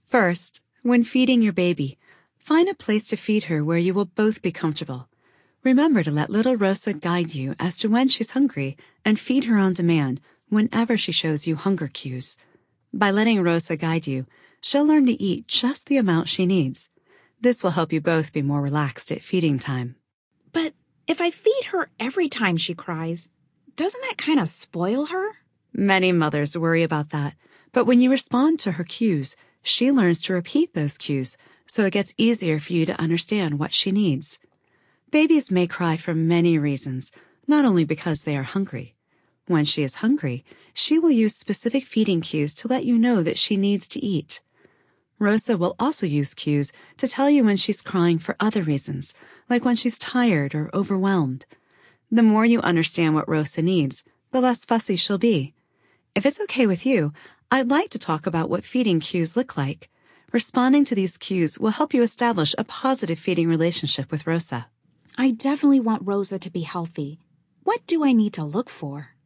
First, when feeding your baby, find a place to feed her where you will both be comfortable. Remember to let little Rosa guide you as to when she's hungry and feed her on demand whenever she shows you hunger cues. By letting Rosa guide you, she'll learn to eat just the amount she needs. This will help you both be more relaxed at feeding time. But if I feed her every time she cries, doesn't that kind of spoil her? Many mothers worry about that, but when you respond to her cues, she learns to repeat those cues, so it gets easier for you to understand what she needs. Babies may cry for many reasons, not only because they are hungry. When she is hungry, she will use specific feeding cues to let you know that she needs to eat. Rosa will also use cues to tell you when she's crying for other reasons, like when she's tired or overwhelmed. The more you understand what Rosa needs, the less fussy she'll be. If it's okay with you, I'd like to talk about what feeding cues look like. Responding to these cues will help you establish a positive feeding relationship with Rosa. I definitely want Rosa to be healthy. What do I need to look for?